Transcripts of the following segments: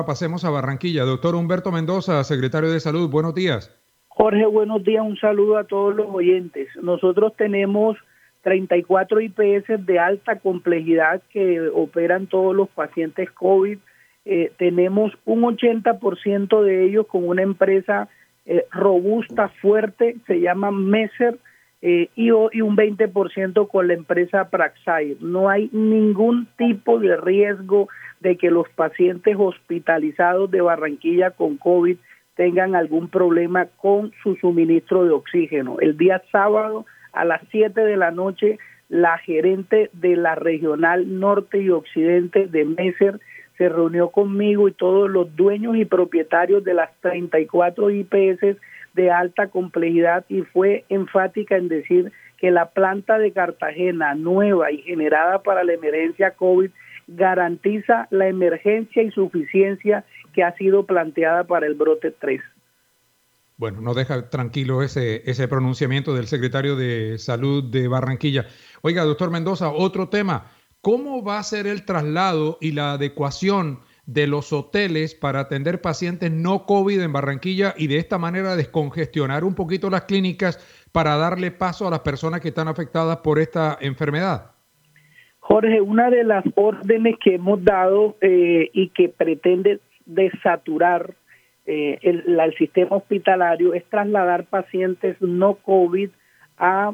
Pasemos a Barranquilla. Doctor Humberto Mendoza, secretario de Salud, buenos días. Jorge, buenos días, un saludo a todos los oyentes. Nosotros tenemos 34 IPS de alta complejidad que operan todos los pacientes COVID. Tenemos un 80% de ellos con una empresa robusta, fuerte, se llama Messer, y un 20% con la empresa Praxair. No hay ningún tipo de riesgo de que los pacientes hospitalizados de Barranquilla con COVID tengan algún problema con su suministro de oxígeno. El día sábado a las 7 de la noche, la gerente de la regional norte y occidente de Messer se reunió conmigo y todos los dueños y propietarios de las 34 IPS de alta complejidad, y fue enfática en decir que la planta de Cartagena, nueva y generada para la emergencia COVID, garantiza la emergencia y suficiencia que ha sido planteada para el brote 3. Bueno, nos deja tranquilo ese pronunciamiento del secretario de Salud de Barranquilla. Oiga, doctor Mendoza, otro tema. ¿Cómo va a ser el traslado y la adecuación de los hoteles para atender pacientes no COVID en Barranquilla y de esta manera descongestionar un poquito las clínicas para darle paso a las personas que están afectadas por esta enfermedad? Jorge, una de las órdenes que hemos dado y que pretende desaturar el sistema hospitalario es trasladar pacientes no COVID a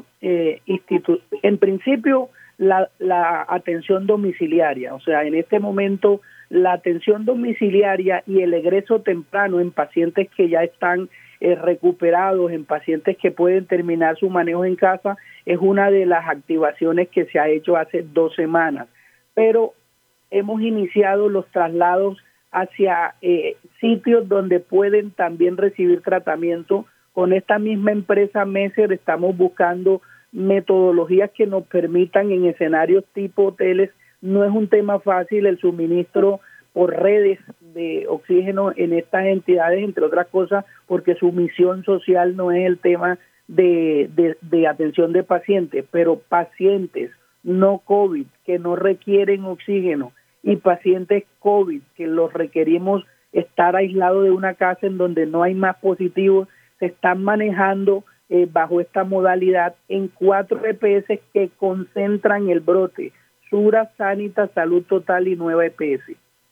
en principio la atención domiciliaria. O sea, en este momento la atención domiciliaria y el egreso temprano en pacientes que ya están recuperados, en pacientes que pueden terminar su manejo en casa, es una de las activaciones que se ha hecho hace 2 semanas. Pero hemos iniciado los traslados hacia sitios donde pueden también recibir tratamiento. Con esta misma empresa Messer estamos buscando metodologías que nos permitan en escenarios tipo hoteles. No es un tema fácil el suministro por redes de oxígeno en estas entidades, entre otras cosas, porque su misión social no es el tema de atención de pacientes, pero pacientes no COVID que no requieren oxígeno y pacientes COVID que los requerimos estar aislados de una casa en donde no hay más positivos, se están manejando bajo esta modalidad en 4 EPS que concentran el brote: Sura, Sanitas, Salud Total y Nueva EPS.